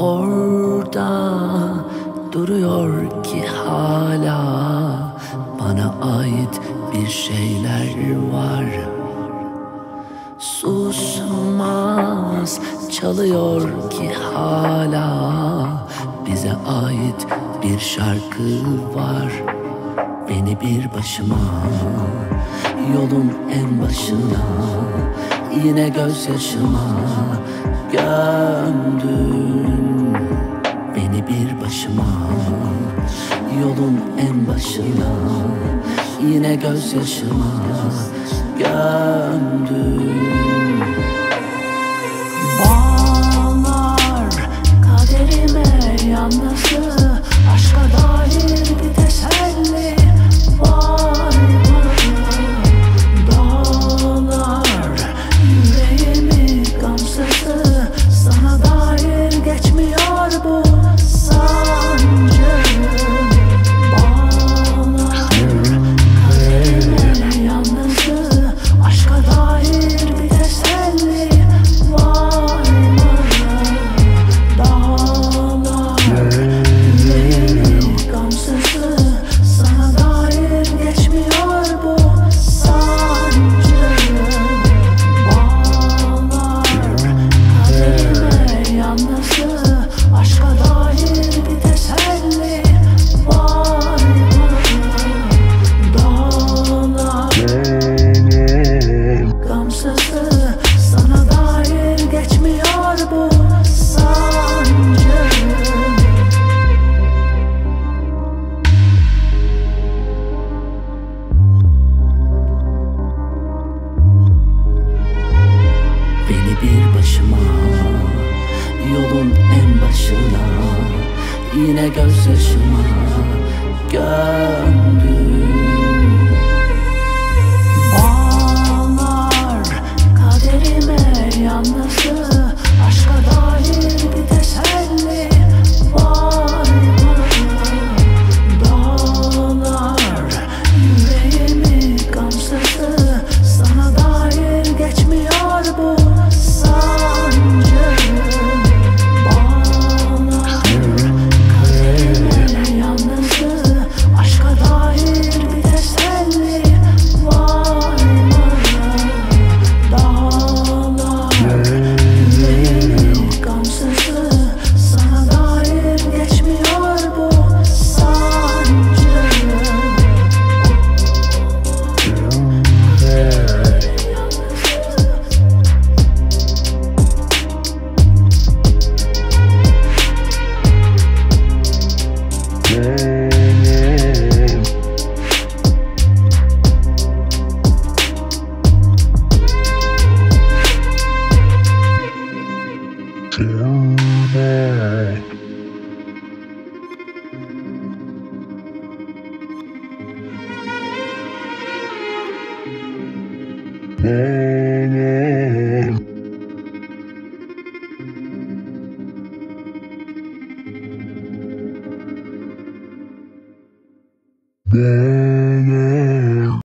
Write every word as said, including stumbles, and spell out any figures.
orada duruyor ki hala bana ait bir şeyler var. Susmaz çalıyor ki hala bize ait bir şarkı var. Beni bir başıma yolun en başına yine gözyaşıma gömdün. Beni bir başıma yolun en başına yine gözyaşıma gömdün. Bağlar kaderime yalnızlığı, aşka dair bir teselli var mı? Dağlar yüreğimi gamsızlığı, sana dair geçmiyor bu sancı. Bağlar kaderime yalnızlığı, aşka dair bir teselli var mı? Dağlar yüreğimi gamsızlığı, sana dair geçmiyor bu sancı. Bağlar kaderime yalnızlığı, aşka dair bir teselli var mı? Dağlar gamsızlığı, sana dair geçmiyor bu sancı. Beni bir başıma yolun en başına yine gözyaşıma gömdün. Bağlar kaderime yalnızlığı, aşka dair bir teselli var mı? Dağlar yüreğimi gamsızlığı, sana dair geçmiyor bu sancı. Bağlar kaderime yalnızlığı, aşka dair bir teselli var mı? Dağlar yüreğimi gamsızlığı, sana dair geçmiyor bu sancı. Yeah.